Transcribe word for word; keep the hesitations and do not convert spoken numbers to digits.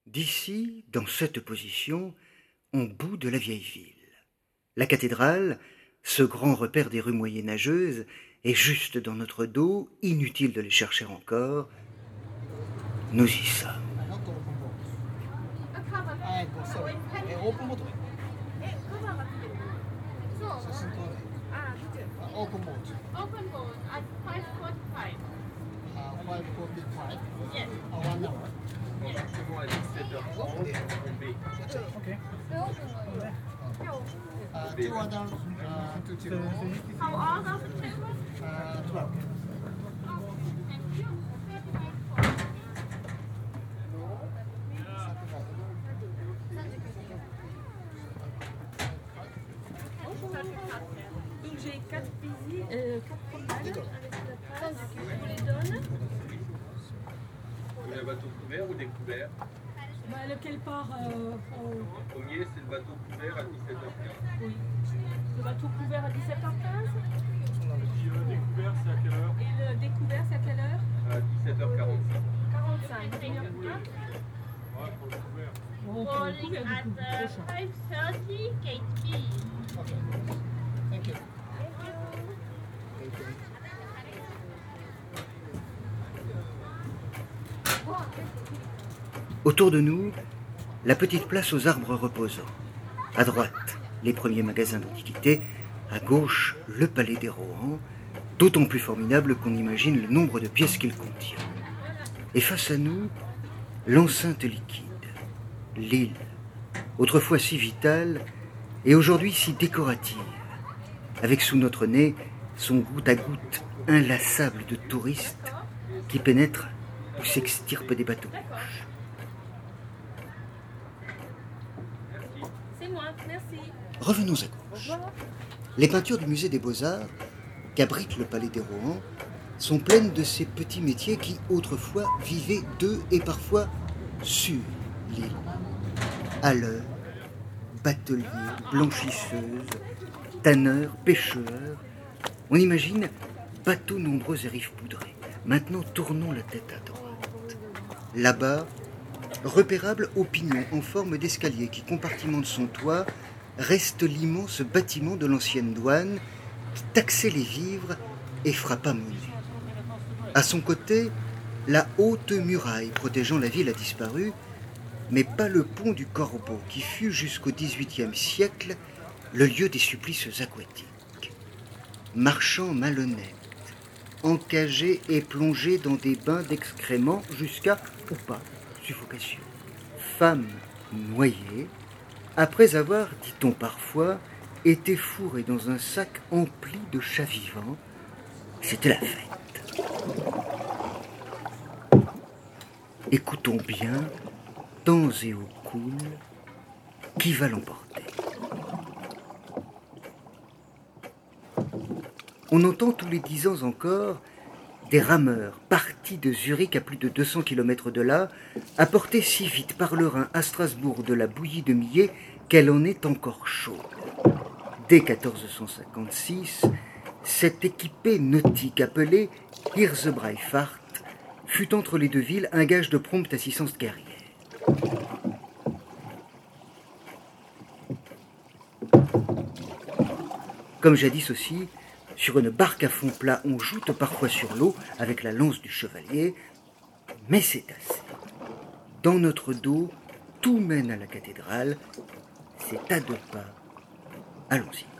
D'ici, dans cette position, on bout de la vieille ville. La cathédrale, ce grand repère des rues moyenâgeuses, est juste dans notre dos, inutile de les chercher encore. Nous y sommes. Donc j'ai quatre visites, euh, quatre promenades avec la place. Je vous les donne. Vous voulez un bateau couvert ou découvert? Bah, lequel part euh, au... Le premier, c'est le bateau couvert à dix-sept heures quinze. Oui. Le bateau couvert à dix-sept heures quinze. Et le découvert, c'est à quelle heure? Et le découvert, c'est à quelle heure? À dix-sept heures quarante-cinq. quarante-cinq. une heure trente. Ouais, pour le couvert. Bon, pour le couvert, du coup, prochain. five thirty, Kate B. Thank you. Autour de nous, la petite place aux arbres reposants. À droite, les premiers magasins d'antiquités. À gauche, le palais des Rohan, d'autant plus formidable qu'on imagine le nombre de pièces qu'il contient. Et face à nous, l'enceinte liquide, l'île, autrefois si vitale et aujourd'hui si décorative, avec sous notre nez son goutte à goutte inlassable de touristes qui pénètrent ou s'extirpent des bateaux. C'est moi, merci. Revenons à gauche. Les peintures du musée des Beaux-Arts, qu'abrite le palais des Rohan, sont pleines de ces petits métiers qui, autrefois, vivaient de et parfois sur l'île. Haleurs, bateliers, blanchisseuses, tanneurs, pêcheurs. On imagine bateaux nombreux et rives poudrées. Maintenant, tournons la tête à droite. Là-bas, repérable au pignon en forme d'escalier qui compartimente son toit, reste l'immense bâtiment de l'ancienne douane qui taxait les vivres et frappa monnaie. À son côté, la haute muraille protégeant la ville a disparu, mais pas le pont du Corbeau qui fut jusqu'au dix-huitième siècle le lieu des supplices aquatiques. Marchands malhonnêtes, encagés et plongés dans des bains d'excréments jusqu'à, ou pas, suffocation. Femmes noyées, après avoir, dit-on parfois, été fourrées dans un sac empli de chats vivants. C'était la fête. Écoutons bien, temps et eau coule, qui va l'emporter? On entend tous les dix ans encore des rameurs partis de Zurich à plus de deux cents kilomètres de là, apportés si vite par le Rhin à Strasbourg de la bouillie de millet qu'elle en est encore chaude. Dès quatorze cent cinquante-six, cette équipée nautique appelée Hirzebreifahrt fut entre les deux villes un gage de prompte assistance guerrière. Comme jadis aussi, sur une barque à fond plat, on joute parfois sur l'eau avec la lance du chevalier, mais c'est assez. Dans notre dos, tout mène à la cathédrale, c'est à deux pas. Allons-y.